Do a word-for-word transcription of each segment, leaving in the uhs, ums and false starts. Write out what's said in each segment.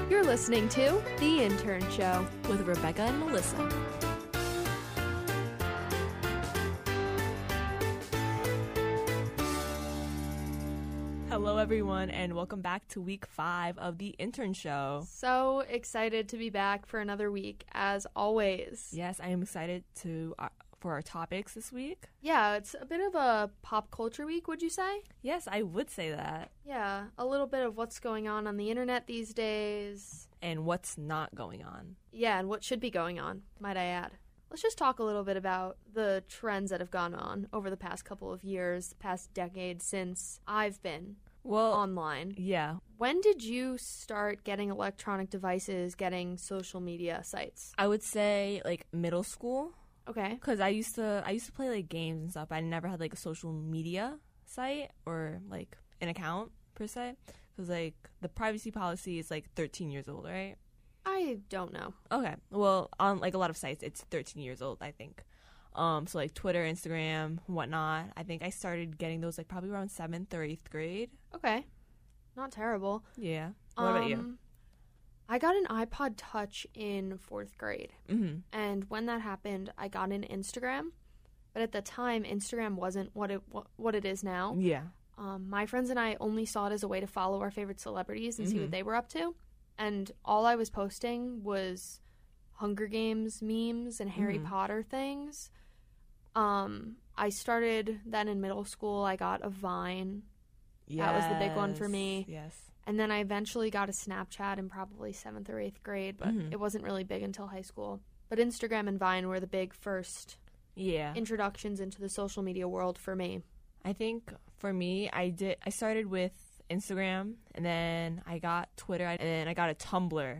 You're listening to The Intern Show with Rebecca and Melissa. Hello, everyone, and welcome back to week five of The Intern Show. So excited to be back for another week, as always. Yes, I am excited to uh, for our topics this week. Yeah, it's a bit of a pop culture week, would you say? Yes, I would say that. Yeah, a little bit of what's going on on the internet these days. And what's not going on. Yeah, and what should be going on, might I add. Let's just talk a little bit about the trends that have gone on over the past couple of years, the past decade since I've been well, online. Yeah. When did you start getting electronic devices, getting social media sites? I would say like middle school. Okay. Because I used to I used to play like games and stuff. I never had like a social media site or like an account per se. Because like the privacy policy is like thirteen years old, right? I don't know. Okay. Well, on like a lot of sites, it's thirteen years old, I think. Um, so like Twitter, Instagram, whatnot. I think I started getting those like probably around seventh or eighth grade. Okay. Not terrible. Yeah. What um, about you? I got an iPod Touch in fourth grade. Mm-hmm. And when that happened, I got an Instagram. But at the time, Instagram wasn't what it what it is now. Yeah. Um, my friends and I only saw it as a way to follow our favorite celebrities and mm-hmm. see what they were up to. And all I was posting was Hunger Games memes and Harry mm-hmm. Potter things. Um, I started then in middle school. I got a Vine. Yes. That was the big one for me. Yes. And then I eventually got a Snapchat in probably seventh or eighth grade, but mm-hmm. it wasn't really big until high school. But Instagram and Vine were the big first yeah. introductions into the social media world for me. I think for me, I did. I started with Instagram, and then I got Twitter, and then I got a Tumblr.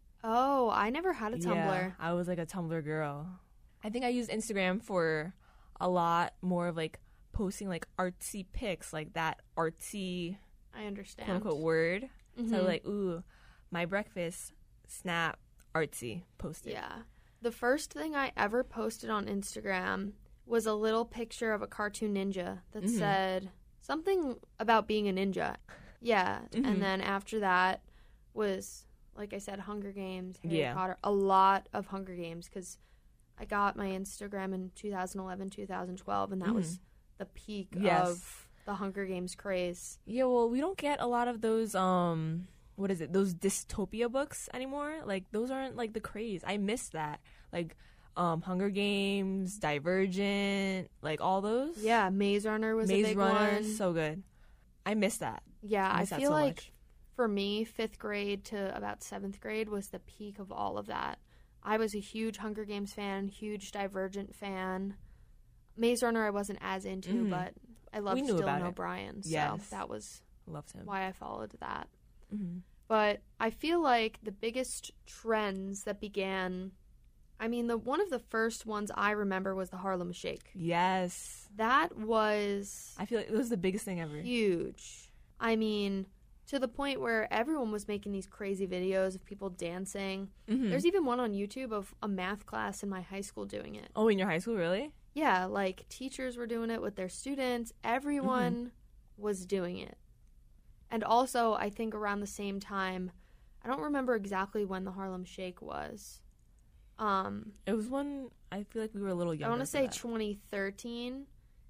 Oh, I never had a Tumblr. Yeah, I was like a Tumblr girl. I think I used Instagram for a lot more of like posting like artsy pics, like that artsy, I understand, quote unquote word. Mm-hmm. So like, ooh, my breakfast, snap, artsy, posted. Yeah. The first thing I ever posted on Instagram was a little picture of a cartoon ninja that mm-hmm. said something about being a ninja. Yeah. Mm-hmm. And then after that was, like I said, Hunger Games, Harry yeah. Potter, a lot of Hunger Games, because I got my Instagram in two thousand eleven, two thousand twelve, and that mm-hmm. was the peak yes. of the Hunger Games craze. Yeah, well, we don't get a lot of those, um, what is it, those dystopia books anymore. Like, those aren't, like, the craze. I miss that. Like, um, Hunger Games, Divergent, like, all those. Yeah, Maze Runner was Maze a big Runner, one. so good. I miss that. Yeah, I, miss I that feel so like, much. For me, fifth grade to about seventh grade was the peak of all of that. I was a huge Hunger Games fan, huge Divergent fan. Maze Runner I wasn't as into, mm-hmm. but I loved Dylan O'Brien, so yes. that was Loved him. why I followed that. Mm-hmm. But I feel like the biggest trends that began, I mean, the one of the first ones I remember was the Harlem Shake. Yes. That was I feel like it was the biggest thing ever. Huge. I mean, to the point where everyone was making these crazy videos of people dancing. Mm-hmm. There's even one on YouTube of a math class in my high school doing it. Oh, in your high school, really? Yeah, like teachers were doing it with their students. Everyone mm-hmm. was doing it. And also, I think around the same time, I don't remember exactly when the Harlem Shake was. Um, it was when I feel like we were a little younger. I want to say twenty thirteen.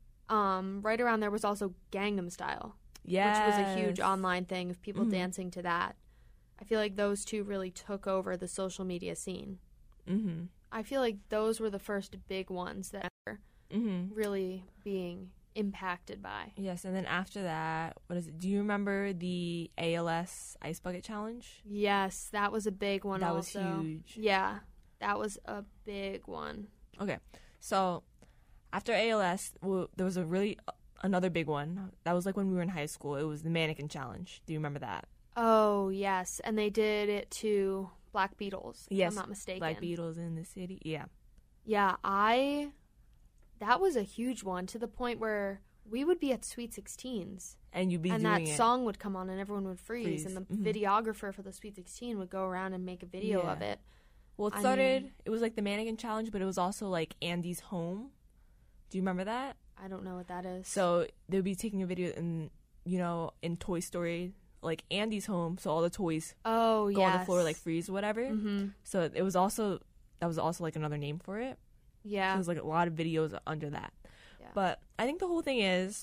Um, right around there was also Gangnam Style. Yes. Which was a huge online thing of people mm-hmm. dancing to that. I feel like those two really took over the social media scene. Mm-hmm. I feel like those were the first big ones that were mm-hmm. really being impacted by. Yes, and then after that, what is it? Do you remember the A L S Ice Bucket Challenge? Yes, that was a big one that also. That was huge. Yeah, that was a big one. Okay, so after A L S, well, there was a really, uh, another big one. That was like when we were in high school. It was the Mannequin Challenge. Do you remember that? Oh, yes, and they did it to Black Beatles, if yes, I'm not mistaken. Black Beatles in the city, yeah. Yeah, I... That was a huge one, to the point where we would be at Sweet sixteens. And you'd be and doing that it. song would come on and everyone would freeze. freeze. And the mm-hmm. videographer for the Sweet sixteen would go around and make a video yeah. of it. Well, it I started, mean, it was like the Mannequin Challenge, but it was also like Andy's Home. Do you remember that? I don't know what that is. So they would be taking a video in, you know, in Toy Story, like Andy's home, so all the toys Oh, go yes. on the floor, like freeze or whatever. Mm-hmm. So it was also that was also like another name for it. So Yeah. there's like a lot of videos under that. Yeah. But I think the whole thing is,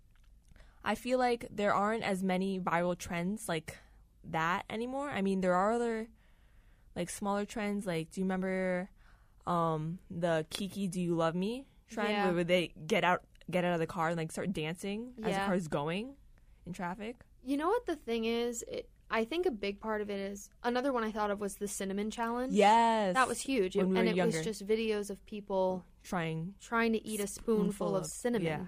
I feel like there aren't as many viral trends like that anymore. I mean, there are other like smaller trends. Like, do you remember um, the Kiki Do You Love Me trend, Yeah. where they get out get out of the car and like start dancing as the Yeah. car's going in traffic? You know what the thing is? It, I think a big part of it is, another one I thought of was the cinnamon challenge. Yes, That was huge. When we and were it younger. was just videos of people trying. trying to eat a spoonful Spoonful of of- cinnamon. yeah.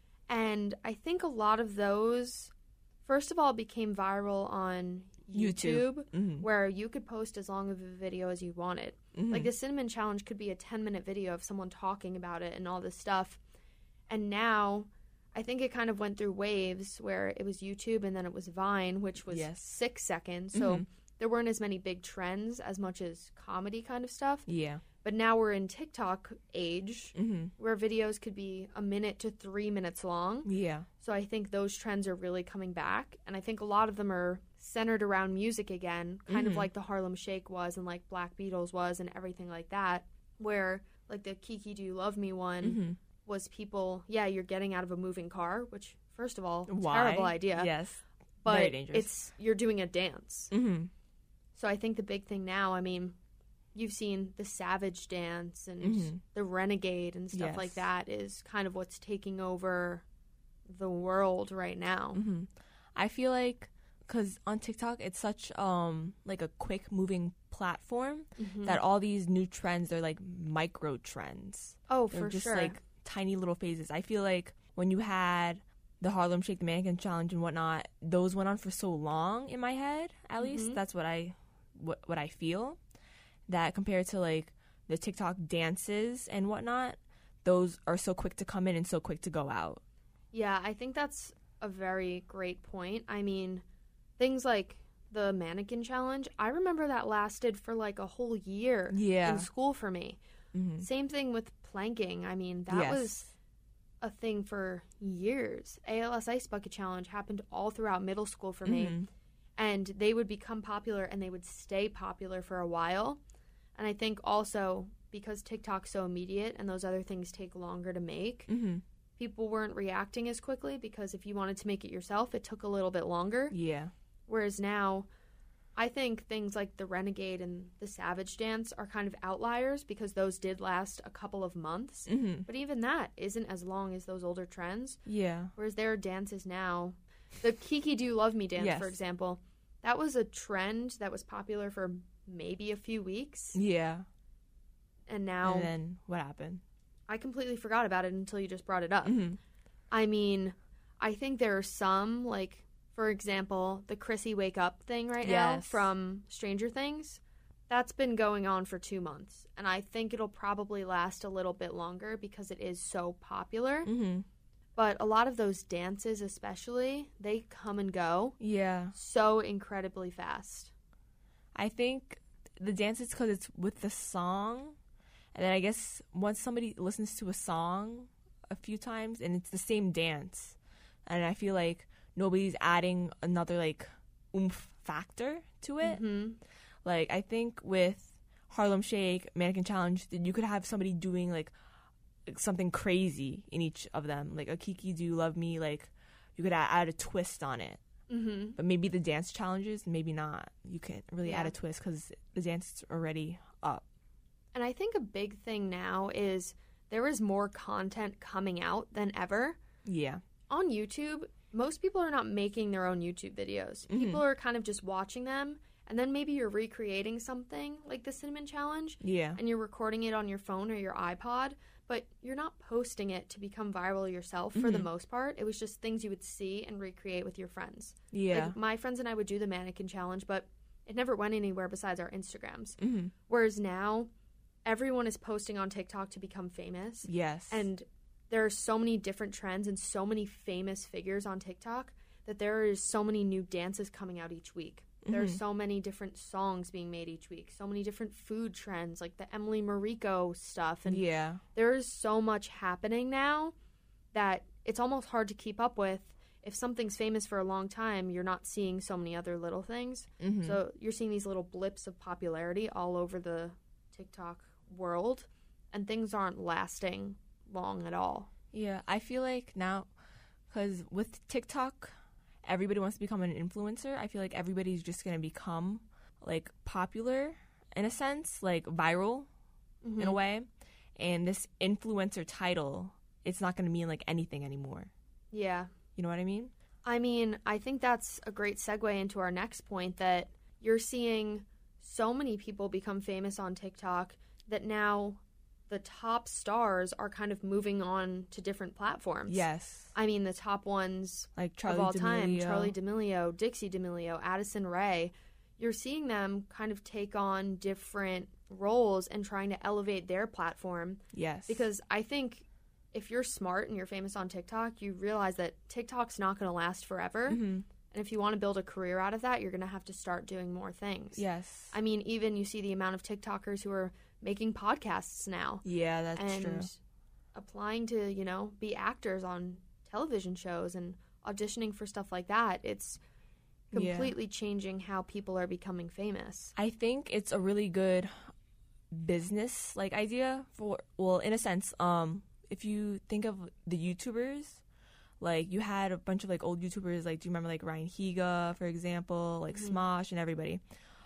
And I think a lot of those, first of all, became viral on YouTube. YouTube, Mm-hmm. where you could post as long of a video as you wanted. Mm-hmm. Like the cinnamon challenge could be a ten minute video of someone talking about it and all this stuff. And now I think it kind of went through waves where it was YouTube and then it was Vine, which was Yes. six seconds. So Mhm. there weren't as many big trends as much as comedy kind of stuff. Yeah. But now we're in TikTok age Mm-hmm. where videos could be a minute to three minutes long. Yeah. So I think those trends are really coming back. And I think a lot of them are centered around music again, kind of Mhm. like the Harlem Shake was and like Black Beatles was and everything like that, where like the Kiki Do You Love Me one Mm-hmm. was people, yeah, you're getting out of a moving car, which first of all, Why? terrible idea. Yes. But Very dangerous. it's, you're doing a dance. Mm-hmm. So I think the big thing now, I mean, you've seen the Savage Dance and Mhm. the Renegade and stuff like Yes. that is kind of what's taking over the world right now. Mm-hmm. I feel like because on TikTok it's such um like a quick moving platform Mhm. that all these new trends are like micro trends. Oh, They're for just sure. like tiny little phases. I feel like when you had the Harlem Shake, the Mannequin Challenge, and whatnot, those went on for so long in my head. At least Mhm. that's what I what what I feel. That compared to like the TikTok dances and whatnot, those are so quick to come in and so quick to go out. Yeah, I think that's a very great point. I mean, things like the mannequin challenge, I remember that lasted for like a whole year Yeah. in school for me. Mm-hmm. Same thing with planking. I mean, that Yes. was a thing for years. A L S Ice Bucket Challenge happened all throughout middle school for me. Mhm. And they would become popular and they would stay popular for a while. And I think also because TikTok's so immediate and those other things take longer to make, Mm-hmm. people weren't reacting as quickly because if you wanted to make it yourself, it took a little bit longer. Yeah. Whereas now, I think things like the Renegade and the Savage Dance are kind of outliers because those did last a couple of months. Mm-hmm. But even that isn't as long as those older trends. Yeah. Whereas there are dances now. The Kiki Do You Love Me dance, Yes. for example, that was a trend that was popular for maybe a few weeks. Yeah. And now And then what happened? I completely forgot about it until you just brought it up. Mm-hmm. I mean, I think there are some, like, for example, the Chrissy Wake Up thing right now Yes. from Stranger Things. That's been going on for two months. And I think it'll probably last a little bit longer because it is so popular. Mm-hmm. But a lot of those dances, especially, they come and go Yeah. so incredibly fast. I think the dance is because it's with the song. And then I guess once somebody listens to a song a few times and it's the same dance, and I feel like nobody's adding another like oomph factor to it. Mm-hmm. Like I think with Harlem Shake, Mannequin Challenge, that you could have somebody doing like something crazy in each of them, like a Kiki Do You Love Me. Like you could add, add a twist on it. Mm-hmm. But maybe the dance challenges, maybe not. You can't really Yeah. add a twist because the dance is already up. And I think a big thing now is there is more content coming out than ever. Yeah. On YouTube, most people are not making their own YouTube videos. Mhm. People are kind of just watching them, and then maybe you're recreating something like the Cinnamon Challenge, Yeah. and you're recording it on your phone or your iPod, but you're not posting it to become viral yourself for the Mhm. most part. It was just things you would see and recreate with your friends. Yeah. Like, my friends and I would do the Mannequin Challenge, but it never went anywhere besides our Instagrams. Mm-hmm. Whereas now, everyone is posting on TikTok to become famous. Yes. And there are so many different trends and so many famous figures on TikTok that there is so many new dances coming out each week. There are Mhm. so many different songs being made each week, so many different food trends, like the Emily Mariko stuff. And yeah. there is so much happening now that it's almost hard to keep up with if something's famous for a long time, you're not seeing so many other little things. Mm-hmm. So you're seeing these little blips of popularity all over the TikTok world, and things aren't lasting long at all. Yeah, I feel like now, because with TikTok, everybody wants to become an influencer. I feel like everybody's just going to become, like, popular in a sense, like viral Mm-hmm. in a way. And this influencer title, it's not going to mean, like, anything anymore. Yeah. You know what I mean? I mean, I think that's a great segue into our next point, that you're seeing so many people become famous on TikTok that now the top stars are kind of moving on to different platforms. Yes. I mean, the top ones Like Charli of all D'Amelio. time, Charli D'Amelio, Dixie D'Amelio, Addison Rae. You're seeing them kind of take on different roles and trying to elevate their platform. Yes. Because I think if you're smart and you're famous on TikTok, you realize that TikTok's not going to last forever. Mm-hmm. And if you want to build a career out of that, you're going to have to start doing more things. Yes. I mean, even you see the amount of TikTokers who are making podcasts now. Yeah, that's and true. applying to, you know, be actors on television shows and auditioning for stuff like that. It's completely yeah. changing how people are becoming famous. I think it's a really good business like idea for, well, in a sense, um, if you think of the YouTubers, like you had a bunch of like old YouTubers, like do you remember like Ryan Higa, for example, like mm-hmm. Smosh and everybody.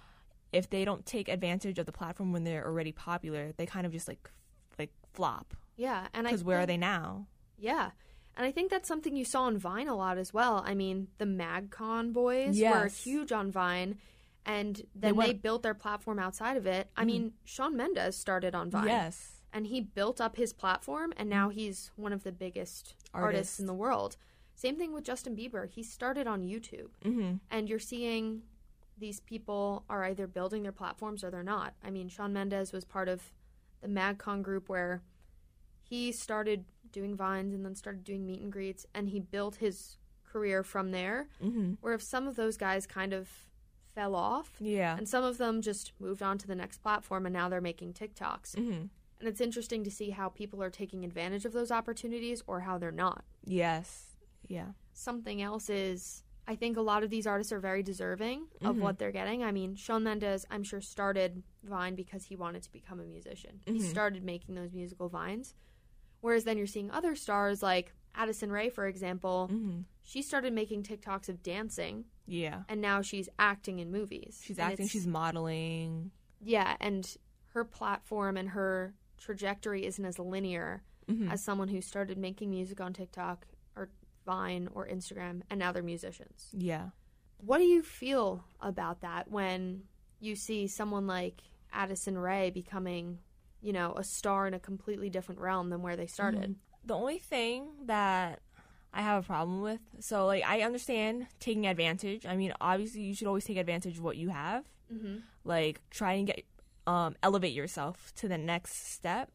If they don't take advantage of the platform when they're already popular, they kind of just like like flop. Yeah, and because where are they now? Yeah, and I think that's something you saw on Vine a lot as well. I mean, the MagCon boys yes. were huge on Vine, and then they, went... they built their platform outside of it. I mm. mean, Shawn Mendes started on Vine. Yes. And he built up his platform, and now he's one of the biggest artists, artists in the world. Same thing with Justin Bieber. He started on YouTube. Mm-hmm. And you're seeing these people are either building their platforms or they're not. I mean, Shawn Mendes was part of the MagCon group where he started doing Vines and then started doing meet and greets, and he built his career from there. Mm-hmm. Where if some of those guys kind of fell off, yeah, and some of them just moved on to the next platform, and now they're making TikToks. Mm-hmm. And it's interesting to see how people are taking advantage of those opportunities or how they're not. Yes. Yeah. Something else is, I think a lot of these artists are very deserving of mm-hmm. what they're getting. I mean, Shawn Mendes, I'm sure, started Vine because he wanted to become a musician. Mm-hmm. He started making those musical Vines. Whereas then you're seeing other stars like Addison Rae, for example. Mm-hmm. She started making TikToks of dancing. Yeah. And now she's acting in movies. She's and acting, she's modeling. Yeah, and her platform and her trajectory isn't as linear mm-hmm. as someone who started making music on TikTok or Vine or Instagram, and now they're musicians. Yeah. What do you feel about that when you see someone like Addison Rae becoming, you know, a star in a completely different realm than where they started? Mm-hmm. The only thing that I have a problem with, so like I understand taking advantage. I mean, obviously you should always take advantage of what you have. Mm-hmm. Like try and get Um, elevate yourself to the next step.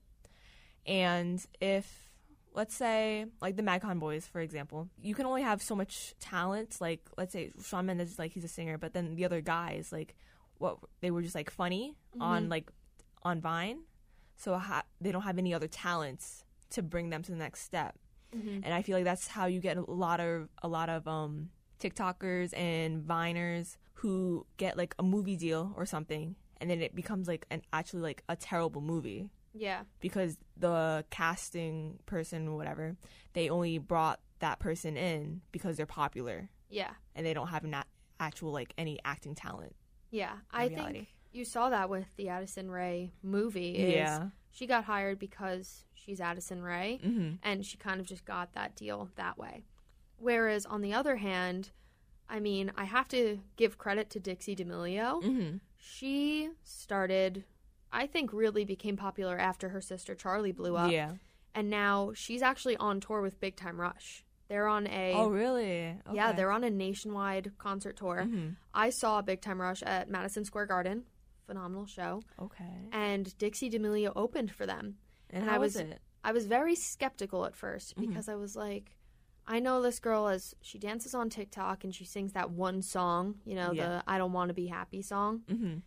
And if, let's say, like the MagCon boys, for example, you can only have so much talent. Like, let's say Shawn Mendes, like he's a singer, but then the other guys, like, what they were just like funny mm-hmm. on like on Vine, so ha- they don't have any other talents to bring them to the next step. Mm-hmm. And I feel like that's how you get a lot of a lot of um, TikTokers and Viners who get like a movie deal or something. And then it becomes like an actually like a terrible movie. Yeah. Because the casting person or whatever, they only brought that person in because they're popular. Yeah. And they don't have an actual like any acting talent. Yeah. I reality. think you saw that with the Addison Rae movie. Is yeah. She got hired because she's Addison Rae, mm-hmm. and she kind of just got that deal that way. Whereas on the other hand, I mean, I have to give credit to Dixie D'Amelio. Mm-hmm. She started, I think, really became popular after her sister Charli blew up. Yeah. And now she's actually on tour with Big Time Rush. They're on a... Oh, really? Okay. Yeah, they're on a nationwide concert tour. Mm-hmm. I saw Big Time Rush at Madison Square Garden. Phenomenal show. Okay. And Dixie D'Amelio opened for them. And, and how I was, was it? I was very skeptical at first because mm-hmm. I was like... I know this girl as she dances on TikTok and she sings that one song, you know, yeah. the I Don't Want to Be Happy song. Mm-hmm.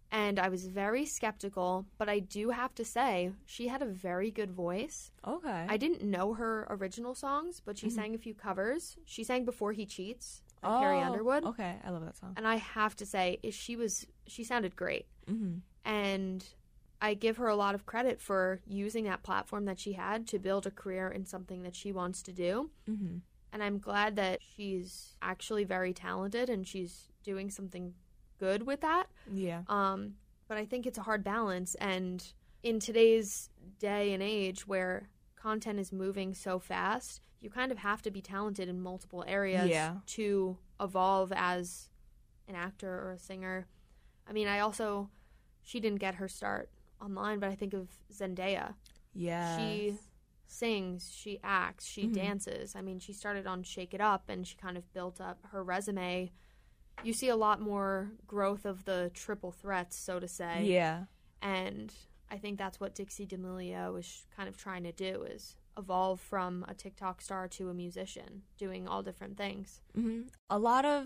And I was very skeptical, but I do have to say, she had a very good voice. Okay. I didn't know her original songs, but she Mhm. sang a few covers. She sang Before He Cheats by oh, Carrie Underwood. Okay, I love that song. And I have to say, is she was she sounded great. Mm-hmm. And I give her a lot of credit for using that platform that she had to build a career in something that she wants to do. Mm-hmm. And I'm glad that she's actually very talented and she's doing something good with that. Yeah. Um, but I think it's a hard balance. And in today's day and age where content is moving so fast, you kind of have to be talented in multiple areas Yeah. to evolve as an actor or a singer. I mean, I also, she didn't get her start online, but I think of Zendaya. Yeah. She sings, she acts, she Mhm. dances. I mean, she started on Shake It Up and she kind of built up her resume. You see a lot more growth of the triple threats, so to say. Yeah. And I think that's what Dixie D'Amelio is kind of trying to do, is evolve from a TikTok star to a musician, doing all different things. Mm-hmm. A lot of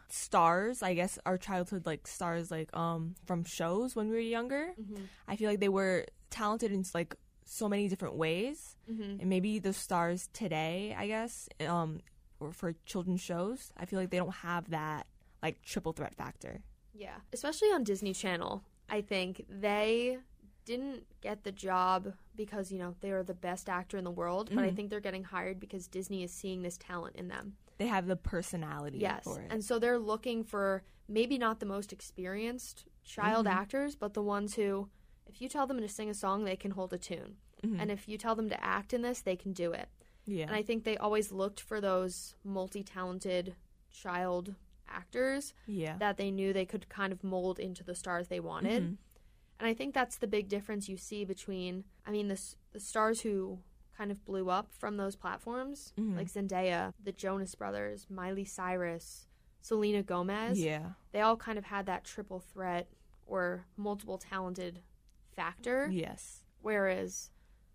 stars, I guess, our childhood like stars, like um from shows when we were younger. Mm-hmm. I feel like they were talented in like so many different ways, Mm-hmm. and maybe the stars today, I guess, um, or for children's shows, I feel like they don't have that like triple threat factor. Yeah, especially on Disney Channel. I think they didn't get the job because, you know, they are the best actor in the world, but I Mhm. think they're getting hired because Disney is seeing this talent in them. They have the personality Yes, for it. and so they're looking for maybe not the most experienced child Mhm. actors, but the ones who, if you tell them to sing a song, they can hold a tune. Mhm. And if you tell them to act in this, they can do it. yeah. And I think they always looked for those multi-talented child actors yeah. that they knew they could kind of mold into the stars they wanted. Mhm. And I think that's the big difference you see between, I mean, the, s- the stars who kind of blew up from those platforms, Mhm. like Zendaya, the Jonas Brothers, Miley Cyrus, Selena Gomez. Yeah. They all kind of had that triple threat or multiple talented factor. Yes. Whereas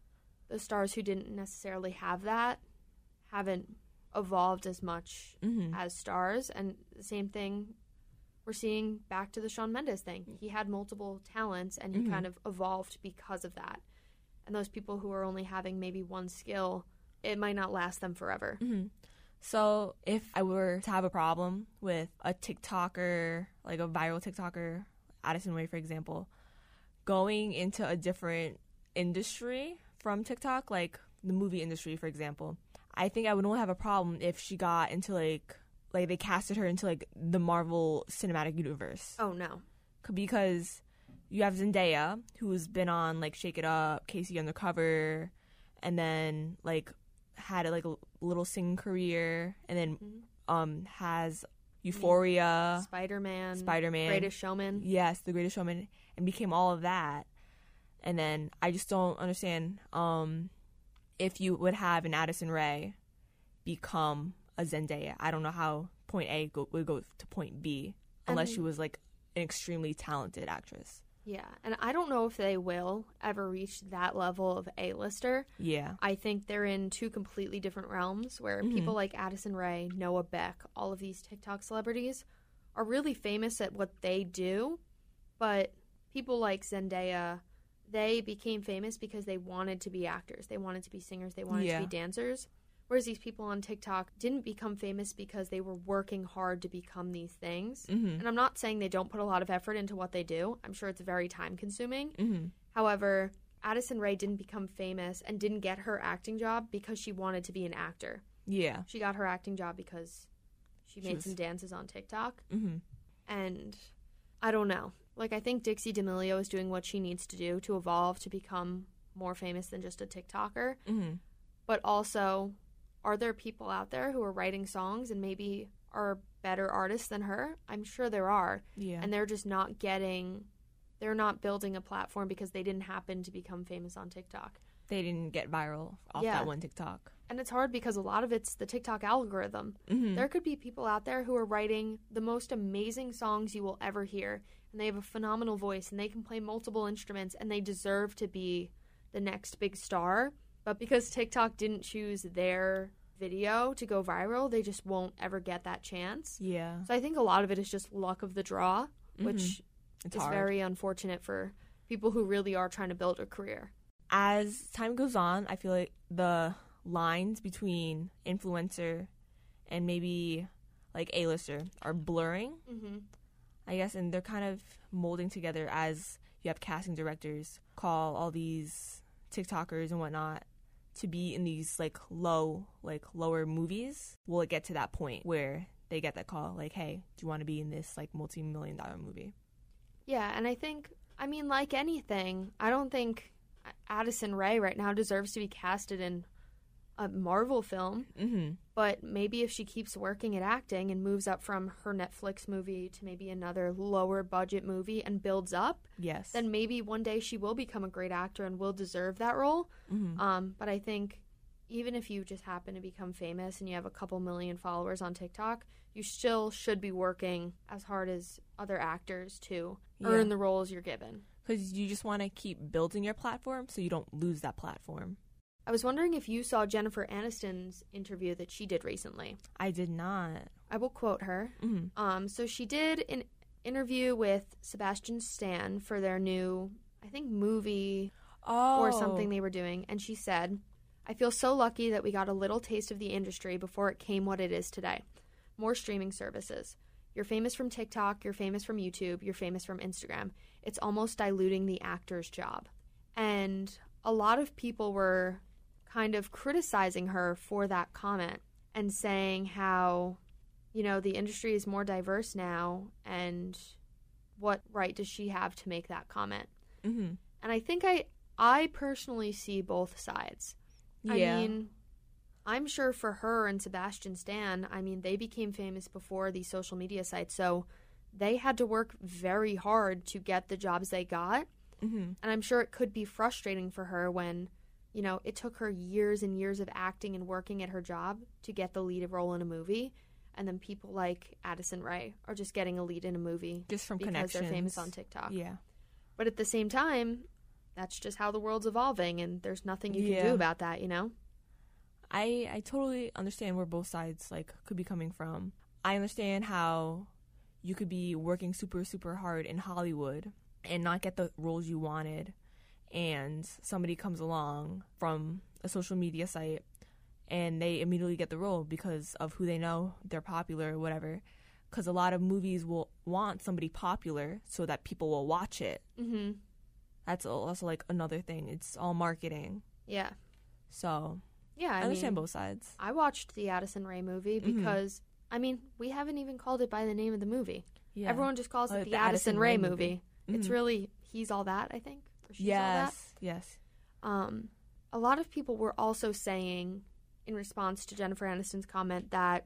the stars who didn't necessarily have that haven't evolved as much Mm-hmm. as stars. And the same thing we're seeing back to the Shawn Mendes thing. He had multiple talents and he Mhm. kind of evolved because of that. And those people who are only having maybe one skill, it might not last them forever. Mm-hmm. So if I were to have a problem with a TikToker, like a viral TikToker, Addison Rae, for example, going into a different industry from TikTok, like the movie industry, for example, I think I would only have a problem if she got into like, like they casted her into like the Marvel Cinematic Universe. Oh, no. C- Because you have Zendaya, who's been on like Shake It Up, Casey Undercover, and then like had a, like a little singing career, and then Mhm. um has Euphoria, Spider-Man, Spider-Man, Greatest Showman. yes, The Greatest Showman, and became all of that. And then I just don't understand um if you would have an Addison Rae become a Zendaya. I don't know how point A go, would go to point B unless And- she was like an extremely talented actress. Yeah, and I don't know if they will ever reach that level of A-lister. Yeah. I think they're in two completely different realms where Mhm. people like Addison Rae, Noah Beck, all of these TikTok celebrities are really famous at what they do, but people like Zendaya, they became famous because they wanted to be actors. They wanted to be singers. They wanted Yeah. to be dancers. Whereas these people on TikTok didn't become famous because they were working hard to become these things. Mm-hmm. And I'm not saying they don't put a lot of effort into what they do. I'm sure it's very time consuming. Mm-hmm. However, Addison Rae didn't become famous and didn't get her acting job because she wanted to be an actor. Yeah. She got her acting job because she She made was- some dances on TikTok. Mm-hmm. And I don't know. Like, I think Dixie D'Amelio is doing what she needs to do to evolve to become more famous than just a TikToker. Mm-hmm. But also, are there people out there who are writing songs and maybe are better artists than her? I'm sure there are. Yeah. And they're just not getting, they're not building a platform because they didn't happen to become famous on TikTok. They didn't get viral off Yeah. that one TikTok. And it's hard because a lot of it's the TikTok algorithm. Mm-hmm. There could be people out there who are writing the most amazing songs you will ever hear, and they have a phenomenal voice, and they can play multiple instruments, and they deserve to be the next big star. But because TikTok didn't choose their video to go viral, they just won't ever get that chance. Yeah. So I think a lot of it is just luck of the draw, which Mhm. It's is hard. very unfortunate for people who really are trying to build a career. As time goes on, I feel like the lines between influencer and maybe like A-lister are blurring, Mm-hmm. I guess, and they're kind of molding together as you have casting directors call all these TikTokers and whatnot to be in these like low, like lower movies. Will it get to that point where they get that call like, hey, do you want to be in this like multi-million dollar movie? Yeah, and I think, I mean, like anything, I don't think Addison Rae right now deserves to be casted in a Marvel film. Mm-hmm. But maybe if she keeps working at acting and moves up from her Netflix movie to maybe another lower budget movie and builds up, Yes. then maybe one day she will become a great actor and will deserve that role. Mm-hmm. Um, but I think even if you just happen to become famous and you have a couple million followers on TikTok, you still should be working as hard as other actors to Yeah. earn the roles you're given. Because you just want to keep building your platform so you don't lose that platform. I was wondering if you saw Jennifer Aniston's interview that she did recently. I did not. I will quote her. Mm-hmm. Um, so she did an interview with Sebastian Stan for their new, I think, movie Oh. or something they were doing. And she said, I feel so lucky that we got a little taste of the industry before it came what it is today. More streaming services. You're famous from TikTok, you're famous from YouTube, you're famous from Instagram. It's almost diluting the actor's job. And a lot of people were kind of criticizing her for that comment and saying how, you know, the industry is more diverse now and what right does she have to make that comment? Mm-hmm. And I think I I personally see both sides. Yeah. I mean, I'm sure for her and Sebastian Stan, I mean, they became famous before these social media sites, so they had to work very hard to get the jobs they got. Mm-hmm. And I'm sure it could be frustrating for her when, you know, it took her years and years of acting and working at her job to get the lead role in a movie. And then people like Addison Rae are just getting a lead in a movie Just from because connections. they're famous on TikTok. Yeah. But at the same time, that's just how the world's evolving, and there's nothing you can Yeah. do about that, you know? I I totally understand where both sides like could be coming from. I understand how you could be working super super hard in Hollywood and not get the roles you wanted, and somebody comes along from a social media site and they immediately get the role because of who they know, they're popular or whatever. Because a lot of movies will want somebody popular so that people will watch it. Mm-hmm. That's also like another thing. It's all marketing. Yeah. So Yeah, I, I, understand mean, both sides. I watched the Addison Rae movie Mhm. because, I mean, we haven't even called it by the name of the movie. Yeah. Everyone just calls Oh, it the, Addison, Rae movie. It's Mhm. really He's All That, I think. Or She's All That. Yes, yes. Um, a lot of people were also saying, in response to Jennifer Aniston's comment, that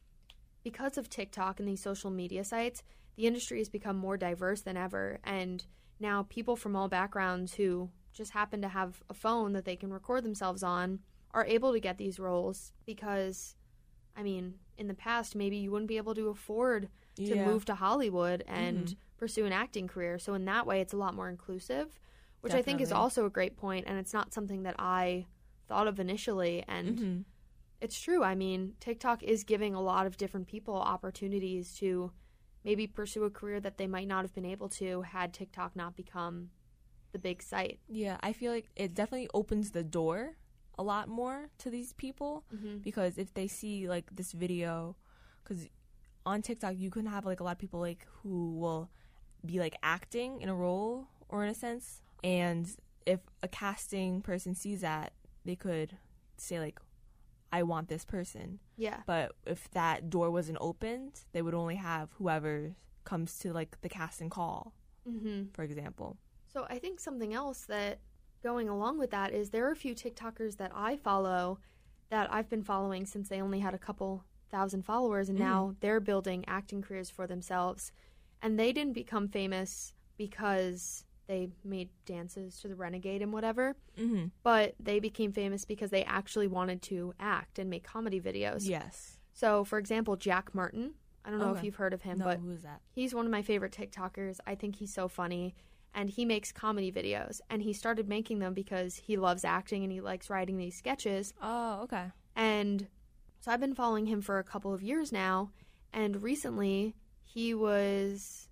because of TikTok and these social media sites, the industry has become more diverse than ever. And now people from all backgrounds who just happen to have a phone that they can record themselves on are able to get these roles because, I mean, in the past, maybe you wouldn't be able to afford to Yeah. move to Hollywood and Mhm. pursue an acting career. So in that way, it's a lot more inclusive, which I think is Definitely. also a great point, and it's not something that I thought of initially. And Mhm. it's true. I mean, TikTok is giving a lot of different people opportunities to maybe pursue a career that they might not have been able to had TikTok not become the big site. Yeah, I feel like it definitely opens the door a lot more to these people Mm-hmm. because if they see like this video, because on TikTok you can have like a lot of people like who will be like acting in a role or in a sense, and if a casting person sees that, they could say like, I want this person. Yeah. But if that door wasn't opened, they would only have whoever comes to like the casting call, Mm-hmm. for example. So I think something else that going along with that is there are a few TikTokers that I follow that I've been following since they only had a couple thousand followers, and now they're building acting careers for themselves. And they didn't become famous because they made dances to the Renegade and whatever, Mm-hmm. but they became famous because they actually wanted to act and make comedy videos. Yes. So, for example, Jack Martin. I don't know if Okay. you've heard of him, No, but who is that? he's one of my favorite TikTokers. I think he's so funny. And he makes comedy videos. And he started making them because he loves acting and he likes writing these sketches. Oh, okay. And so I've been following him for a couple of years now. And recently, he was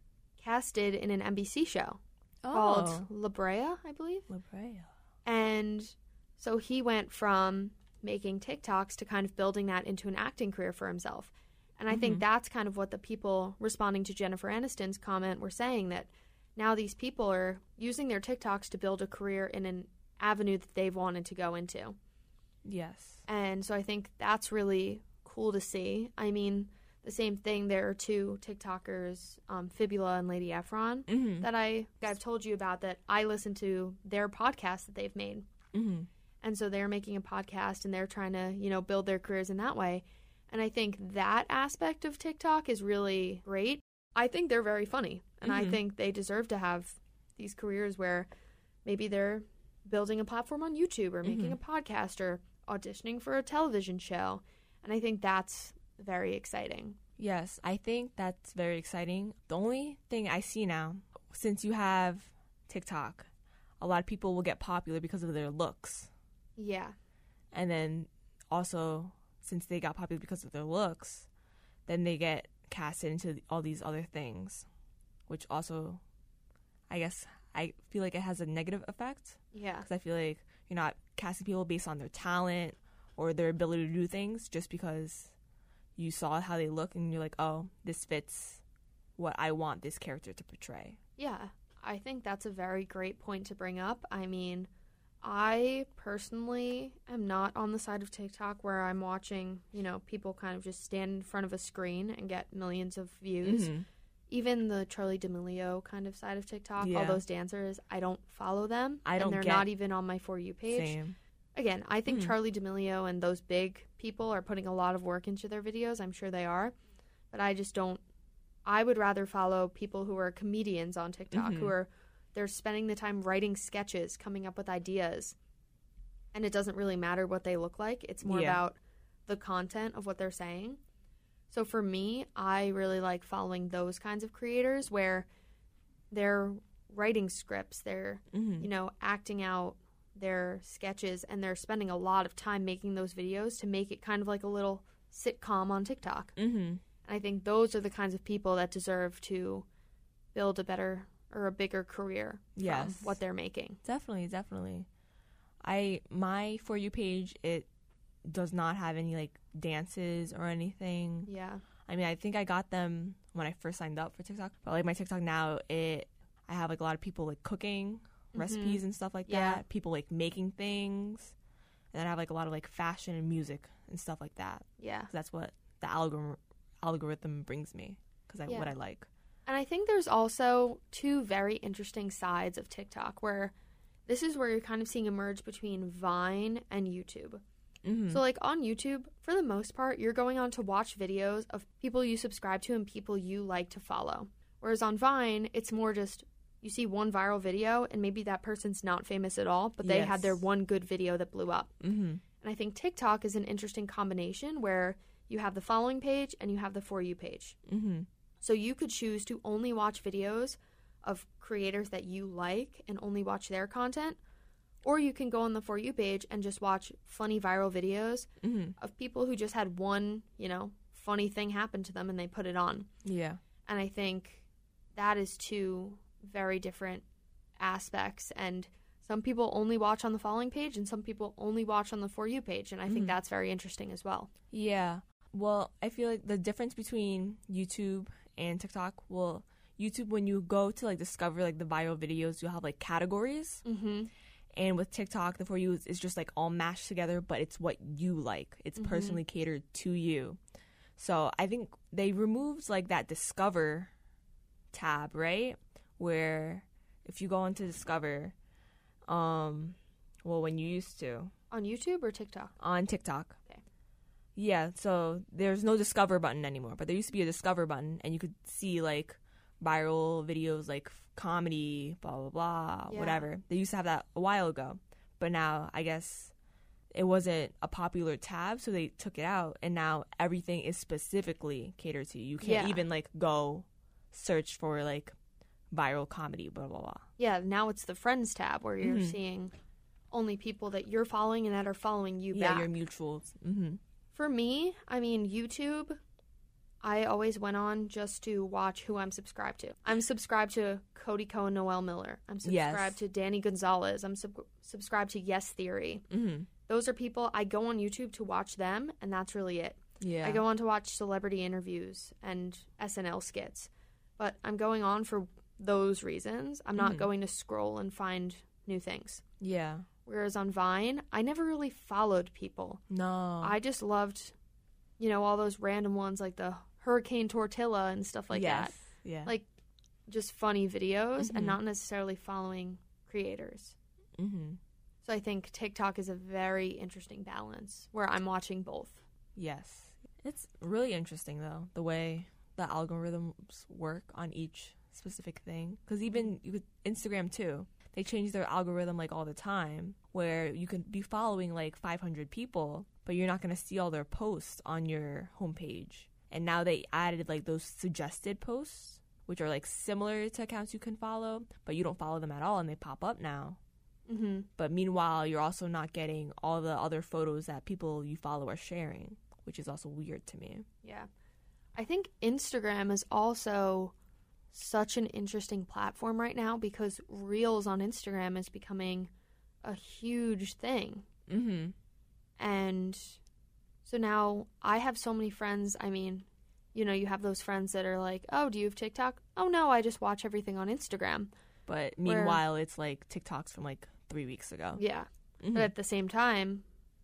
casted in an N B C show Oh. called La Brea, I believe. La Brea. And so he went from making TikToks to kind of building that into an acting career for himself. And I Mhm. think that's kind of what the people responding to Jennifer Aniston's comment were saying, that now these people are using their TikToks to build a career in an avenue that they've wanted to go into. Yes. And so I think that's really cool to see. I mean, the same thing, there are two TikTokers, um, Fibula and Lady Efron, Mm-hmm. that I, I've told you about, that I listen to their podcast that they've made. Mm-hmm. And so they're making a podcast and they're trying to, you know, build their careers in that way. And I think that aspect of TikTok is really great. I think they're very funny. And I Mhm. think they deserve to have these careers where maybe they're building a platform on YouTube or making Mhm. a podcast or auditioning for a television show. And I think that's very exciting. Yes, I think that's very exciting. The only thing I see now, since you have TikTok, a lot of people will get popular because of their looks. Yeah. And then also, since they got popular because of their looks, then they get casted into all these other things, which also, I guess, I feel like it has a negative effect. Yeah. Because I feel like you're not casting people based on their talent or their ability to do things just because you saw how they look and you're like, oh, this fits what I want this character to portray. Yeah. I think that's a very great point to bring up. I mean, I personally am not on the side of TikTok where I'm watching, you know, people kind of just stand in front of a screen and get millions of views. Mm-hmm. Even the Charli D'Amelio kind of side of TikTok, Yeah. all those dancers, I don't follow them. I don't and they're get- not even on my For You page. Same. Again, I think Mhm. Charli D'Amelio and those big people are putting a lot of work into their videos. I'm sure they are. But I just don't. I would rather follow people who are comedians on TikTok, Mhm. who are, they're spending the time writing sketches, coming up with ideas. And it doesn't really matter what they look like. It's more Yeah. about the content of what they're saying. So for me, I really like following those kinds of creators where they're writing scripts, they're, Mm-hmm. you know, acting out their sketches, and they're spending a lot of time making those videos to make it kind of like a little sitcom on TikTok. Mm-hmm. And I think those are the kinds of people that deserve to build a better or a bigger career from Yes. what they're making. Definitely, definitely. I my For You page, it does not have any like dances or anything. Yeah. I mean, I think I got them when I first signed up for TikTok. But like my TikTok now, it I have like a lot of people like cooking Mhm. recipes and stuff like Yeah. that. People like making things, and then I have like a lot of like fashion and music and stuff like that. Yeah. 'Cause that's what the algorithm algorithm brings me, because I Yeah. what I like. And I think there's also two very interesting sides of TikTok where this is where you're kind of seeing emerge between Vine and YouTube. Mm-hmm. So, like, on YouTube, for the most part, you're going on to watch videos of people you subscribe to and people you like to follow. Whereas on Vine, it's more just you see one viral video and maybe that person's not famous at all, but they had their Yes. one good video that blew up. mm-hmm. And I think TikTok is an interesting combination where you have the following page and you have the For You page. Mm-hmm. So you could choose to only watch videos of creators that you like and only watch their content, or you can go on the For You page and just watch funny viral videos Mm-hmm. of people who just had one, you know, funny thing happen to them and they put it on. Yeah. And I think that is two very different aspects. And some people only watch on the following page and some people only watch on the For You page. And I think Mhm. that's very interesting as well. Yeah. Well, I feel like the difference between YouTube and TikTok, well, YouTube, when you go to like discover like the viral videos, you'll have like categories. Mm-hmm. And with TikTok, the For You is, is just like all mashed together, but it's what you like. It's Mhm. personally catered to you. So I think they removed like that discover tab, right? Where if you go into discover, um, well, when you used to On YouTube or TikTok? on TikTok. Okay. Yeah, so there's no discover button anymore, but there used to be a discover button, and you could see like viral videos like comedy, blah, blah, blah, Yeah. whatever. They used to have that a while ago, but now I guess it wasn't a popular tab, so they took it out, and now everything is specifically catered to you. You can't Yeah. even like go search for like viral comedy, blah, blah, blah. Yeah, now it's the Friends tab where you're Mhm. seeing only people that you're following and that are following you Yeah, back. your mutuals. Mm-hmm. For me, I mean, YouTube, I always went on just to watch who I'm subscribed to. I'm subscribed to Cody Ko and Noel Miller. I'm subscribed Yes. to Danny Gonzalez. I'm sub- subscribed to Yes Theory. Mm-hmm. Those are people I go on YouTube to watch them, and that's really it. Yeah. I go on to watch celebrity interviews and S N L skits, but I'm going on for those reasons. I'm not Mhm. going to scroll and find new things. Yeah. Whereas on Vine, I never really followed people. No. I just loved, you know, all those random ones like the Hurricane Tortilla and stuff like yes. that. Yeah. Like just funny videos Mhm. and not necessarily following creators. Mm-hmm. So I think TikTok is a very interesting balance where I'm watching both. Yes. It's really interesting, though, the way the algorithms work on each specific thing. Because even you could, Instagram, too, they change their algorithm, like, all the time, where you could be following, like, five hundred people, but you're not going to see all their posts on your homepage. And now they added, like, those suggested posts, which are, like, similar to accounts you can follow, but you don't follow them at all, and they pop up now. Mm-hmm. But meanwhile, you're also not getting all the other photos that people you follow are sharing, which is also weird to me. Yeah. I think Instagram is also such an interesting platform right now because Reels on Instagram is becoming a huge thing. Mm-hmm. And so now I have so many friends. I mean, you know, you have those friends that are like, oh, do you have TikTok? Oh, no, I just watch everything on Instagram. But meanwhile, Where, it's like TikToks from like three weeks ago. Yeah. Mm-hmm. But at the same time,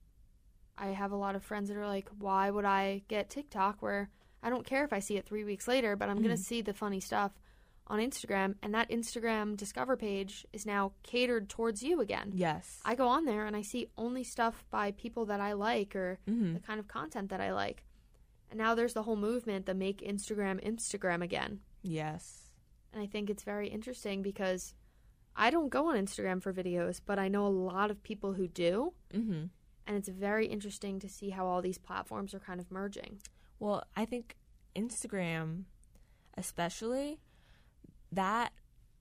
I have a lot of friends that are like, why would I get TikTok where I don't care if I see it three weeks later, but I'm mm-hmm. going to see the funny stuff on Instagram. And that Instagram Discover page is now catered towards you again. Yes. I go on there and I see only stuff by people that I like or mm-hmm. the kind of content that I like. And now there's the whole movement, the make Instagram Instagram again. Yes. And I think it's very interesting because I don't go on Instagram for videos, but I know a lot of people who do. Mm-hmm. And it's very interesting to see how all these platforms are kind of merging. Well, I think Instagram, especially, that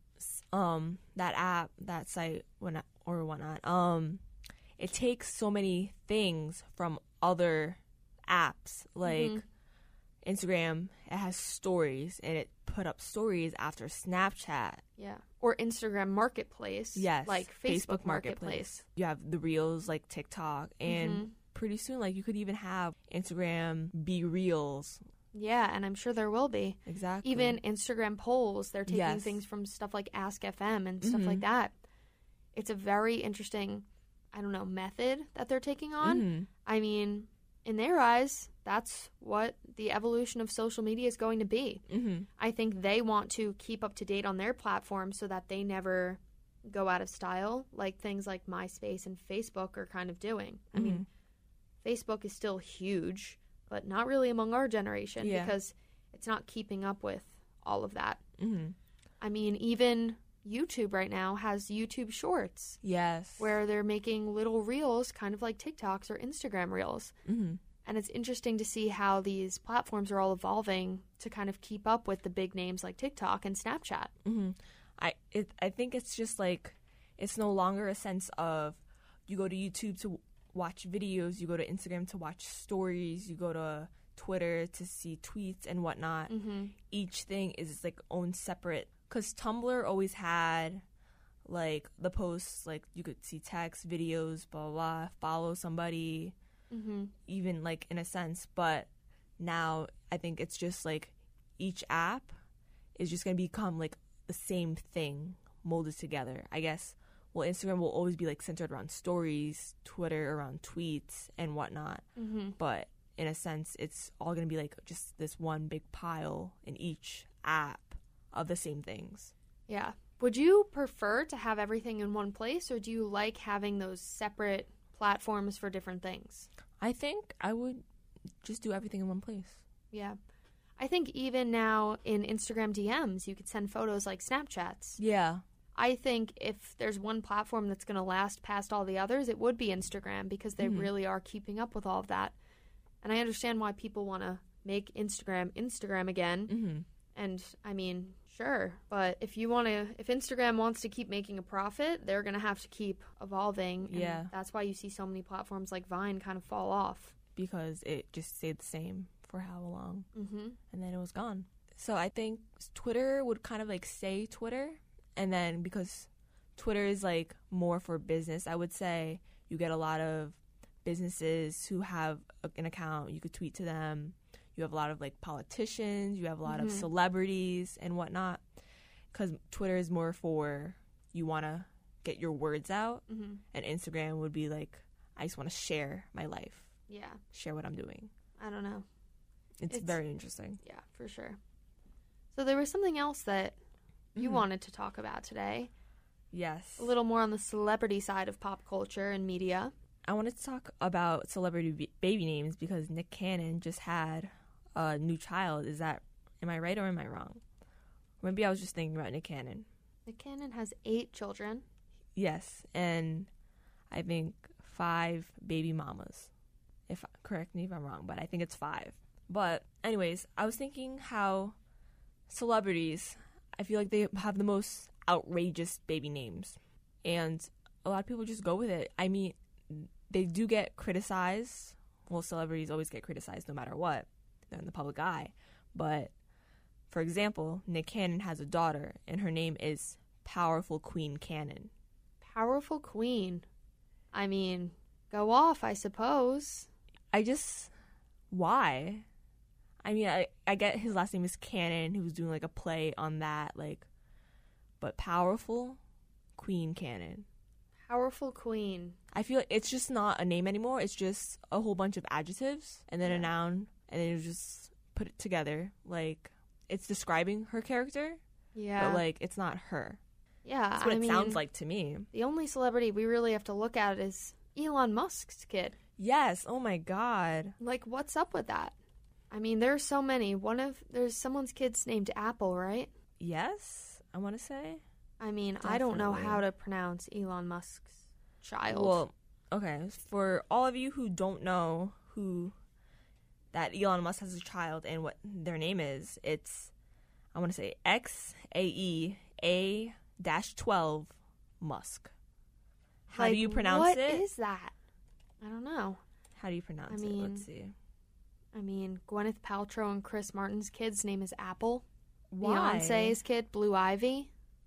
um that app, that site, when or whatnot, um, it takes so many things from other apps. Like mm-hmm. Instagram, it has stories, and it put up stories after Snapchat. Yeah. Or Instagram Marketplace. Yes. Like Facebook, Facebook Marketplace. Marketplace. You have the Reels, like TikTok, and mm-hmm. pretty soon, like, you could even have Instagram be Reels. Yeah, and I'm sure there will be. Exactly. Even Instagram polls, they're taking yes. things from stuff like Ask F M and stuff mm-hmm. like that. It's a very interesting, I don't know, method that they're taking on. Mm-hmm. I mean, in their eyes, that's what the evolution of social media is going to be. Mm-hmm. I think they want to keep up to date on their platform so that they never go out of style, like things like MySpace and Facebook are kind of doing. Mm-hmm. I mean, Facebook is still huge, but not really among our generation yeah. because it's not keeping up with all of that. Mm-hmm. I mean, even YouTube right now has YouTube Shorts. Yes. Where they're making little reels, kind of like TikToks or Instagram reels. Mm-hmm. And it's interesting to see how these platforms are all evolving to kind of keep up with the big names like TikTok and Snapchat. Mm-hmm. I it, I think it's just like, it's no longer a sense of you go to YouTube to watch videos, you go to Instagram to watch stories, you go to Twitter to see tweets and whatnot. Mm-hmm. Each thing is its like own separate, because Tumblr always had like the posts, like you could see text, videos, blah, blah, blah, follow somebody, mm-hmm. even like in a sense. But now I think it's just like each app is just going to become like the same thing molded together. I guess, well, Instagram will always be like centered around stories, Twitter around tweets and whatnot. Mm-hmm. But in a sense, it's all going to be like just this one big pile in each app of the same things. Yeah. Would you prefer to have everything in one place, or do you like having those separate platforms for different things? I think I would just do everything in one place. Yeah. I think even now in Instagram D Ms, you could send photos like Snapchats. Yeah. I think if there's one platform that's going to last past all the others, it would be Instagram because they mm-hmm. really are keeping up with all of that. And I understand why people want to make Instagram Instagram again. Mm-hmm. And I mean, sure. But if you want to, if Instagram wants to keep making a profit, they're going to have to keep evolving. And yeah. that's why you see so many platforms like Vine kind of fall off. Because it just stayed the same for how long, Mm-hmm. and then it was gone. So I think Twitter would kind of like say Twitter, and then because Twitter is like more for business, I would say you get a lot of businesses who have an account. You could tweet to them. You have a lot of like politicians. You have a lot Mm-hmm. of celebrities and whatnot. Because Twitter is more for you want to get your words out, Mm-hmm. and Instagram would be like I just want to share my life, Yeah. share what I'm doing. I don't know. It's, It's- very interesting. Yeah, for sure. So there was something else that you Mhm. wanted to talk about today. Yes. A little more on the celebrity side of pop culture and media. I wanted to talk about celebrity b- baby names because Nick Cannon just had a new child. Is that, am I right or am I wrong? Maybe I was just thinking about Nick Cannon. Nick Cannon has eight children. Yes, and I think five baby mamas. If correct me if I'm wrong, but I think it's five. But anyways, I was thinking how celebrities, I feel like they have the most outrageous baby names, and a lot of people just go with it. I mean, they do get criticized. Well, celebrities always get criticized no matter what. They're in the public eye. But for example, Nick Cannon has a daughter, and her name is Powerful Queen Cannon. Powerful Queen. I mean, go off, I suppose. I just, why? I mean, I, I get his last name is Cannon. He was doing like a play on that, like, but Powerful Queen Cannon. Powerful Queen. I feel like it's just not a name anymore. It's just a whole bunch of adjectives and then Yeah. a noun, and then you just put it together. Like, it's describing her character, Yeah. but like, it's not her. yeah, That's what I it mean, sounds like to me. the only celebrity we really have to look at is Elon Musk's kid. Yes. Oh my God. Like, what's up with that? I mean, there are so many. One of, there's someone's kid's named Apple, right? Yes, I want to say. I mean, I don't know Definitely. how to pronounce Elon Musk's child. Well, okay. For all of you who don't know who that Elon Musk has a child and what their name is, it's, I want to say X A E A dash twelve Musk. How Like, do you pronounce what it? What is that? I don't know. How do you pronounce I it? mean- Let's see. I mean, Gwyneth Paltrow and Chris Martin's kid's name is Apple. Why? Beyonce's kid, Blue Ivy.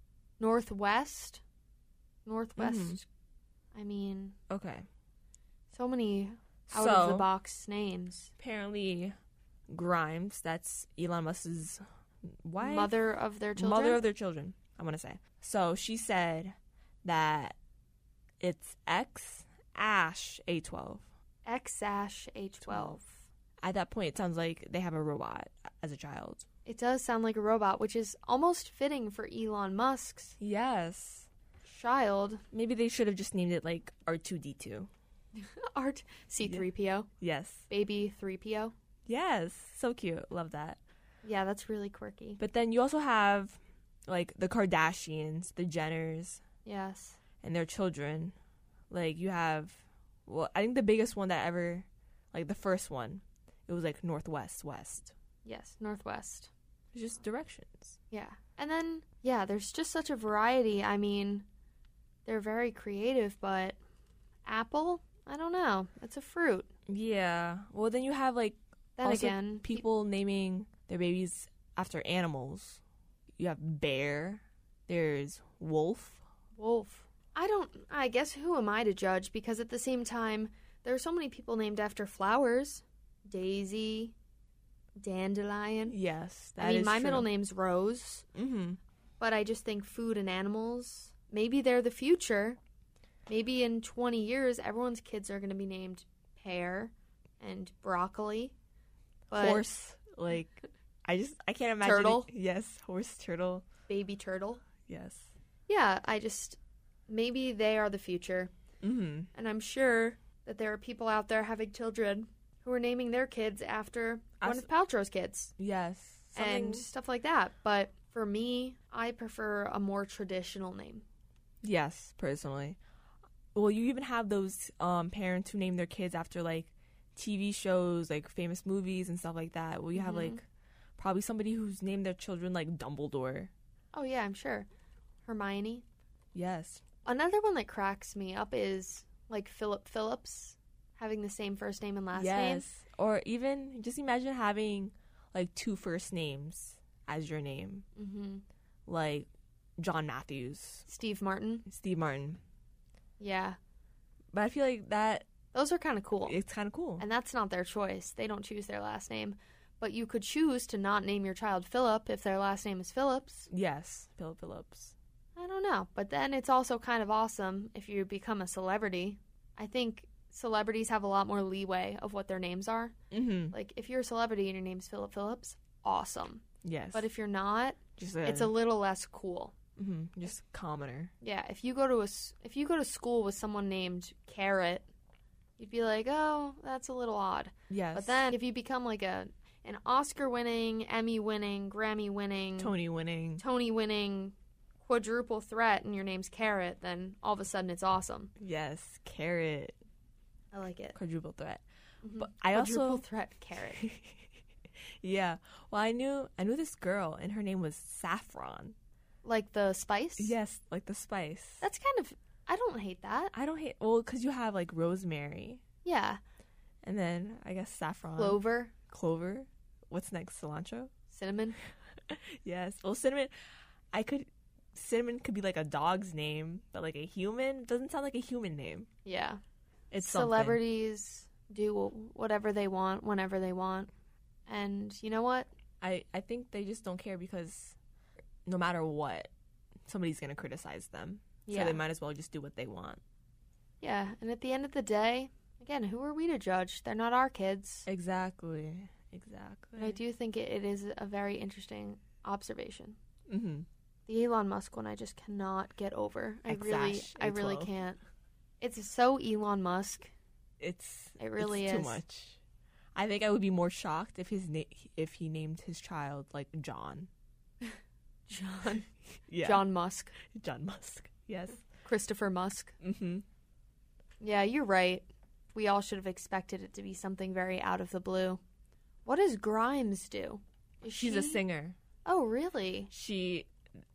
Northwest. Northwest. Mhm. I mean, Okay. so many out so, of the box names. apparently Grimes, that's Elon Musk's wife? Mother of their children. Mother of their children, I want to say. So she said that it's X Ash A twelve. X Ash A twelve. At that point, it sounds like they have a robot as a child. It does sound like a robot, which is almost fitting for Elon Musk's Yes. child. Maybe they should have just named it like R two D two. Art C three P O. Yes. Baby three P O. Yes. So cute. Love that. Yeah, that's really quirky. But then you also have like the Kardashians, the Jenners, Yes. and their children. Like you have, well, I think the biggest one that ever, like the first one, it was like Northwest West. Yes, Northwest. It's just directions. Yeah. And then, yeah, there's just such a variety. I mean, they're very creative, but apple? I don't know. It's a fruit. Yeah. Well, then you have like Then Also, again, pe- people naming their babies after animals. You have bear. There's wolf. wolf. I don't, I guess who am I to judge? Because at the same time, there are so many people named after flowers. Daisy, dandelion. Yes, that I mean, is my true. middle name's Rose, Mm-hmm. but I just think food and animals, maybe they're the future. Maybe in twenty years, everyone's kids are going to be named Pear and Broccoli. But Horse, like I just I can't imagine. Turtle? it- Yes, horse, turtle. Baby Turtle. Yes. Yeah, I just, maybe they are the future. Mm-hmm. And I'm sure that there are people out there having children who are naming their kids after As- Gwyneth Paltrow's kids Yes. Something- and stuff like that. But for me, I prefer a more traditional name. yes, personally. Well, you even have those um, parents who name their kids after like T V shows, like famous movies and stuff like that. Well, you have Mhm. like probably somebody who's named their children like Dumbledore. Oh, yeah, I'm sure. Hermione. Yes. Another one that cracks me up is like Philip Phillips. Having the same first name and last yes. name. Or even just imagine having like two first names as your name. Mm-hmm. Like John Matthews. Steve Martin. Steve Martin. Yeah. But I feel like that... Those are kind of cool. It's kind of cool. And that's not their choice. They don't choose their last name. But you could choose to not name your child Philip if their last name is Phillips. Yes. Philip Phillips. I don't know. But then it's also kind of awesome if you become a celebrity. I think celebrities have a lot more leeway of what their names are. Mm-hmm. Like, if you're a celebrity and your name's Philip Phillips, awesome. Yes. But if you're not, just a, it's a little less cool. Mm-hmm. Just commoner. Yeah, if you go to a s- if you go to school with someone named Carrot, you'd be like, oh, that's a little odd. Yes. But then if you become like a an Oscar-winning, Emmy-winning, Grammy-winning, Tony-winning, Tony-winning quadruple threat, and your name's Carrot, then all of a sudden it's awesome. Yes, Carrot. I like it. Quadruple threat. Mm-hmm. But I quadruple also threat Carrot. yeah. Well, I knew I knew this girl, and her name was Saffron. Like the spice? Yes, like the spice. That's kind of, I don't hate that. I don't hate. Well, because you have like rosemary, Yeah. and then I guess saffron, Clover, clover. What's next? Cilantro. cinnamon. Yes. Well, cinnamon. I could. Cinnamon could be like a dog's name, but like a human doesn't sound like a human name. Yeah. It's something. Celebrities do whatever they want whenever they want. And you know what? I I think they just don't care because no matter what, somebody's gonna criticize them. Yeah. So they might as well just do what they want. Yeah. And at the end of the day, again, who are we to judge? They're not our kids. Exactly. Exactly. But I do think it, it is a very interesting observation. Mm-hmm. The Elon Musk one I just cannot get over. I X really Ash I really A twelve. can't. It's so Elon Musk. It's It really it's is. too much. I think I would be more shocked if his na- if he named his child like John. John. Yeah. John Musk. John Musk. Yes. Christopher Musk. Mm-hmm. Yeah, you're right. We all should have expected it to be something very out of the blue. What does Grimes do? Is She's she... a singer. Oh, really? She,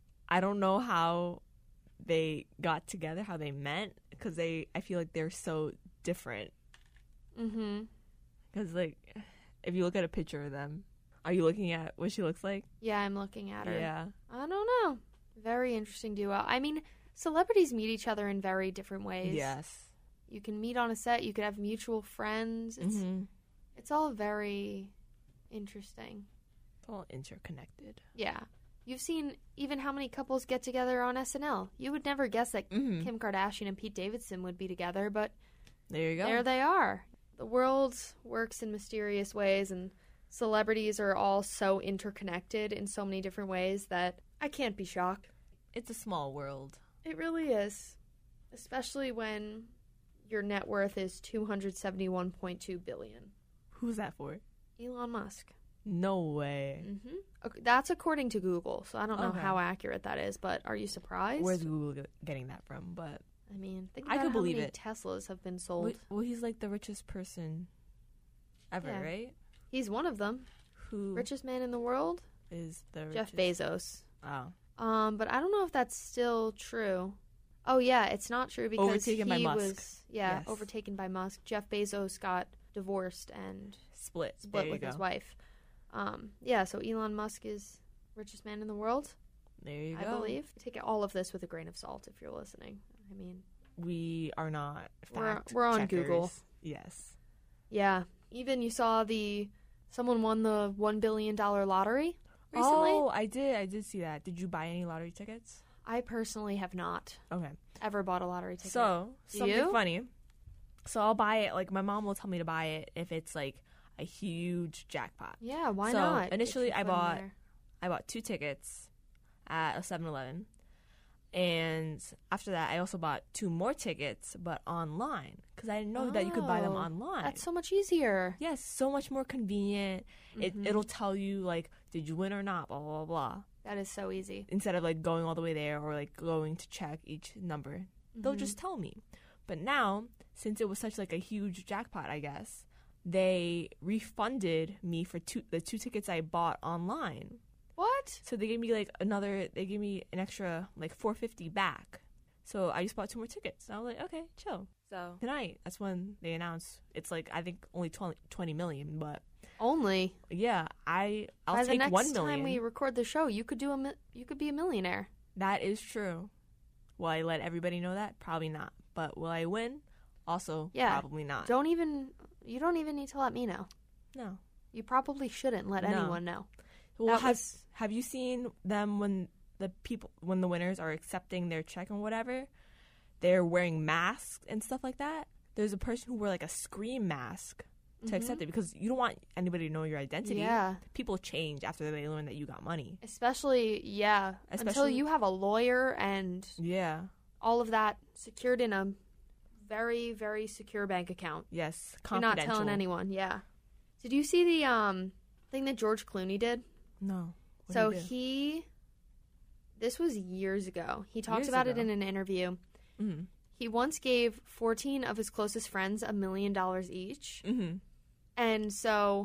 I don't know how they got together, how they met, because they, I feel like they're so different. Mm-hmm. Because, like, if you look at a picture of them, are you looking at what she looks like? Yeah, I'm looking at her. Yeah. I don't know. Very interesting duo. I mean, celebrities meet each other in very different ways. Yes. You can meet on a set. You could have mutual friends. It's, Mm-hmm. it's all very interesting. It's all interconnected. Yeah. You've seen even how many couples get together on S N L. You would never guess that Mm-hmm. Kim Kardashian and Pete Davidson would be together, but There you go. there they are. The world works in mysterious ways, and celebrities are all so interconnected in so many different ways that I can't be shocked. It's a small world. It really is. Especially when your net worth is two hundred seventy-one point two billion dollars. Who's that for? Elon Musk. No way. Mm-hmm. Okay, that's according to Google, so I don't know Okay. how accurate that is, but are you surprised? Where's Google get- getting that from? But I mean, think I about could how believe many it. Teslas have been sold. well, well, he's like the richest person ever, Yeah. right? He's one of them. Who Richest man in the world? is the Jeff richest? Bezos. Oh, Um, but I don't know if that's still true. Oh yeah, it's not true because Overtaken he by Musk. was yeah Yes. overtaken by Musk. Jeff Bezos got divorced and split. split there you with go. his wife. Um, yeah, so Elon Musk is richest man in the world, There you I go. believe. Take all of this with a grain of salt if you're listening. I mean, We are not We're- fact we're on checkers. Google. Yes. yeah. Even you saw the someone won the one billion dollar lottery recently. Oh, I did. I did see that. Did you buy any lottery tickets? I personally have not Okay. ever bought a lottery ticket. So Do something you? funny. So I'll buy it. Like my mom will tell me to buy it if it's like a huge jackpot. yeah, why So, not? Get initially your I foot in bought- there. I bought two tickets at a seven eleven. And after that, I also bought two more tickets, but online. Because I didn't know that you could buy them Oh, online. That's so much easier. Yes, so much more convenient. It, Mhm. it'll tell you, like, did you win or not, blah, blah, blah, blah. That is so easy. Instead of, like, going all the way there or, like, going to check each number. They'll Mhm. just tell me. But now, since it was such, like, a huge jackpot, I guess, they refunded me for two the two tickets I bought online. What? So they gave me, like, another, they gave me an extra, like, four fifty back. So I just bought two more tickets. And I was like, okay, chill. So tonight, that's when they announced it's like I think only twenty, twenty million, but Only. yeah, I I'll By take the next one million. time we record the show, you could do a mi- you could be a millionaire. That is true. Will I let everybody know that? Probably not. But will I win? Also, Yeah. probably not. Don't even you don't even need to let me know. No. You probably shouldn't let No. anyone know. Well, That have was- have you seen them when the people when the winners are accepting their check and whatever? They're wearing masks and stuff like that. There's a person who wore like a scream mask to accept it because you don't want anybody to know your identity. Yeah. People change after they learn that you got money. Especially, yeah, until Especially- you have a lawyer and Yeah. all of that secured in a very, very secure bank account. Yes. You're not Confidential. telling anyone, yeah. Did you see the um thing that George Clooney did? No. What so did he do? he, this was years ago. He talks Years about it ago. in an interview. Mhm. He once gave fourteen of his closest friends a million dollars each. Mhm. And so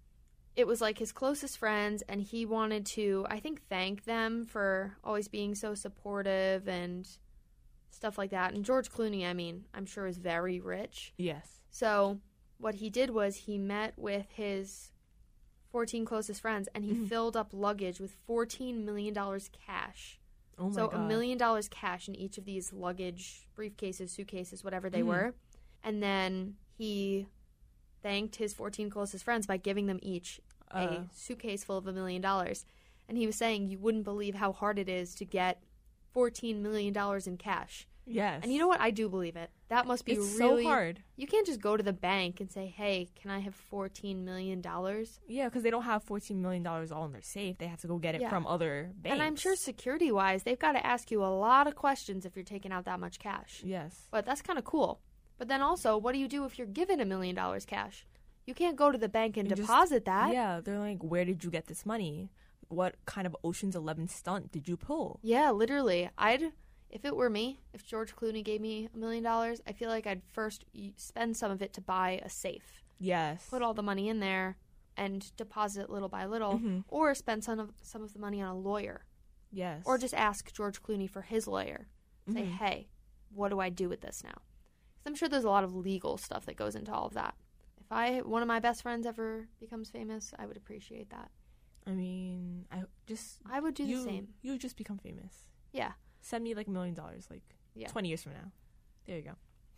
it was like his closest friends, and he wanted to, I think, thank them for always being so supportive and stuff like that. And George Clooney, I mean, I'm sure is very rich. Yes. So what he did was he met with his fourteen closest friends, and he Mhm. filled up luggage with fourteen million dollars cash. Oh my So god. a million dollars cash in each of these luggage, briefcases, suitcases, whatever they Mhm. were. And then he thanked his fourteen closest friends by giving them each Uh, a suitcase full of a million dollars. And he was saying you wouldn't believe how hard it is to get fourteen million dollars in cash. yes. And you know what? I do believe it. That must be it's really so hard. You can't just go to the bank and say, hey, can I have fourteen million dollars? Yeah, because they don't have fourteen million dollars all in their safe. They have to go get it Yeah. from other banks. And I'm sure security-wise, they've got to ask you a lot of questions if you're taking out that much cash. Yes. But that's kind of cool. But then also, what do you do if you're given a million dollars cash? You can't go to the bank and, And just- deposit that. Yeah, they're like, where did you get this money? What kind of Ocean's Eleven stunt did you pull? Yeah, literally. I'd, if it were me, if George Clooney gave me a million dollars, I feel like I'd first y- spend some of it to buy a safe. Yes. Put all the money in there and deposit it little by little, Mhm. or spend some of some of the money on a lawyer, Yes. or just ask George Clooney for his lawyer. Say, Mhm. hey, what do I do with this now? Because I'm sure there's a lot of legal stuff that goes into all of that. If I one of my best friends ever becomes famous, I would appreciate that. I mean, I just I would do you, the same. You would just become famous. Yeah, Send me like a million dollars, like Yeah. twenty years from now. There you go.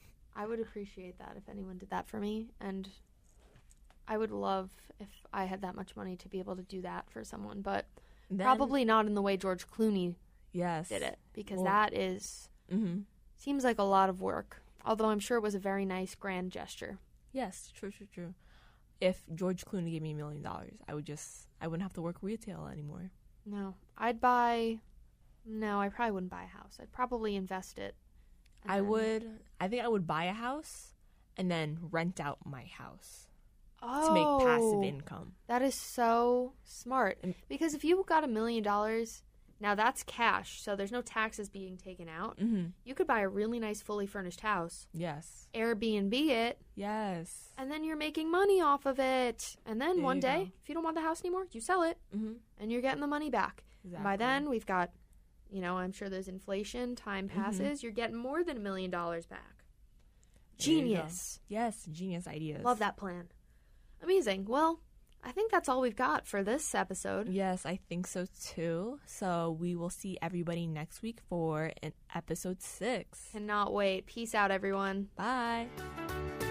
I would appreciate that if anyone did that for me, and I would love if I had that much money to be able to do that for someone, but Then, probably not in the way George Clooney yes. did it, because Well- that is Mm-hmm. seems like a lot of work. Although I'm sure it was a very nice, grand gesture. Yes, true, true, true. If George Clooney gave me a million dollars, I would just, I wouldn't have to work retail anymore. No, I'd buy. No, I probably wouldn't buy a house. I'd probably invest it. and I then- would, I think I would buy a house and then rent out my house oh, to make passive income. That is so smart. And- Because if you got a million dollars, now that's cash, so there's no taxes being taken out. Mm-hmm. You could buy a really nice, fully furnished house, Yes. Airbnb it, Yes. and then you're making money off of it. And then There one you day, go. if you don't want the house anymore, you sell it, Mm-hmm. and you're getting the money back. Exactly. And by then, we've got, you know, I'm sure there's inflation, time Mm-hmm. passes, you're getting more than a million dollars back. There you go. Genius. Yes, genius ideas. Love that plan. Amazing. Well, I think that's all we've got for this episode. Yes, I think so too. So we will see everybody next week for an episode six. Cannot wait. Peace out, everyone. Bye.